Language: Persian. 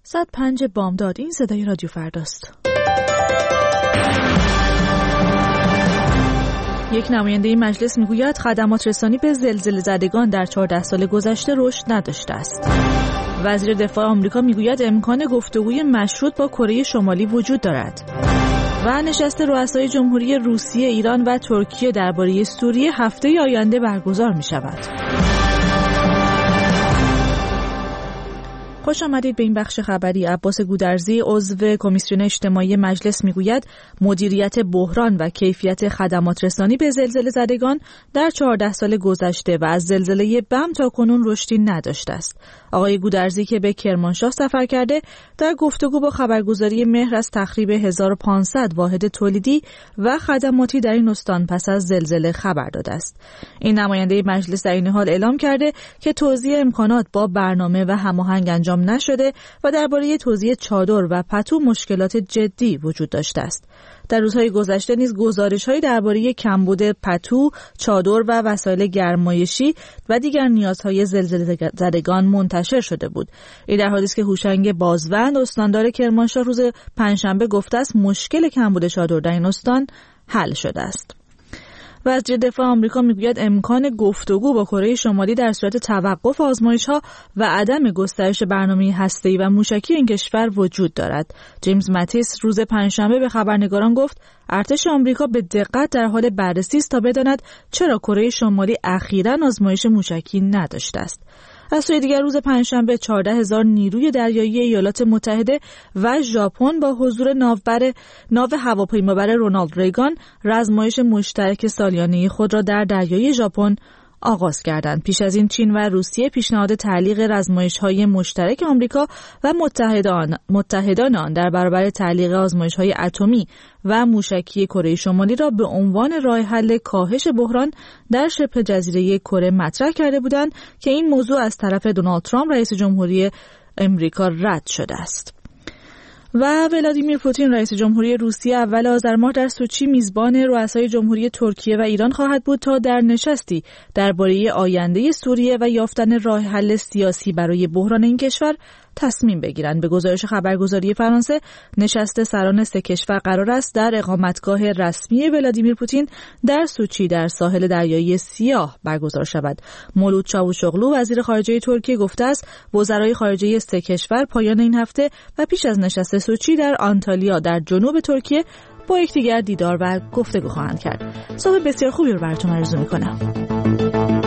105 بامداد. این صدای رادیو فرداست. یک نماینده مجلس میگوید خدمات رسانی به زلزله زدگان در 14 سال گذشته رشد نداشته است. وزیر دفاع آمریکا میگوید امکان گفتگوی مشروط با کره شمالی وجود دارد. و نشست رؤسای جمهوری روسیه، ایران و ترکیه درباره سوریه هفته آینده برگزار می شود. خوش آمدید به این بخش خبری. عباس گودرزی عضو کمیسیون اجتماعی مجلس میگوید مدیریت بحران و کیفیت خدمات رسانی به زلزله زدگان در 14 سال گذشته و از زلزله بم تا کنون رشدی نداشته است. آقای گودرزی که به کرمانشاه سفر کرده در گفتگو با خبرگزاری مهر از تخریب 1500 واحد تولیدی و خدماتی در این استان پس از زلزله خبر داده است. این نماینده مجلس در این حال اعلام کرده که توزیع امکانات با برنامه و هماهنگ انجام نشده و درباره توزیع چادر و پتو مشکلات جدی وجود داشته است. در روزهای گذشته نیز گزارش‌هایی درباره کمبود پتو، چادر و وسایل گرمایشی و دیگر نیازهای زلزله زدگان منتشر شده بود. این در حالی است که هوشنگ بازوند استاندار کرمانشاه روز پنجشنبه گفته است مشکل کمبود چادر در این استان حل شده است. وزیر دفاع آمریکا میگوید امکان گفتگو با کره شمالی در صورت توقف آزمایش‌ها و عدم گسترش برنامه هسته‌ای و موشکی این کشور وجود دارد. جیمز ماتیس روز پنجشنبه به خبرنگاران گفت ارتش آمریکا به دقت در حال بررسی است تا بداند چرا کره شمالی اخیراً آزمایش موشکی نداشته است. از سوی دیگر روز پنجشنبه 14,000 نیروی دریایی ایالات متحده و ژاپن با حضور ناو هواپیمابر رونالد ریگان آزمایش مشترک سالیانه خود را در دریای ژاپن آغاز کردند. پیش از این چین و روسیه پیشنهاد تعلیق آزمایش‌های مشترک آمریکا و متحدان آن در برابر تعلیق آزمایش‌های اتمی و موشکی کره شمالی را به عنوان راه حل کاهش بحران در شبه جزیره کره مطرح کرده بودند که این موضوع از طرف دونالد ترامپ رئیس جمهوری آمریکا رد شده است. و ولادیمیر پوتین رئیس جمهوری روسیه اول آذر ماه در سوچی میزبان رؤسای جمهوری ترکیه و ایران خواهد بود تا در نشستی درباره آینده سوریه و یافتن راه حل سیاسی برای بحران این کشور تصمیم بگیرند. به گزارش خبرگزاری فرانسه نشست سران سه کشور قرار است در اقامتگاه رسمی ولادیمیر پوتین در سوچی در ساحل دریایی سیاه برگزار شود. مولود چاوشوغلو وزیر خارجه ترکیه گفته است وزرای خارجه سه کشور پایان این هفته و پیش از نشست سوچی در آنتالیا در جنوب ترکیه با یکدیگر دیدار و گفتگو خواهند کرد. صبح بسیار خوبی رو براتون آرزو می‌کنم.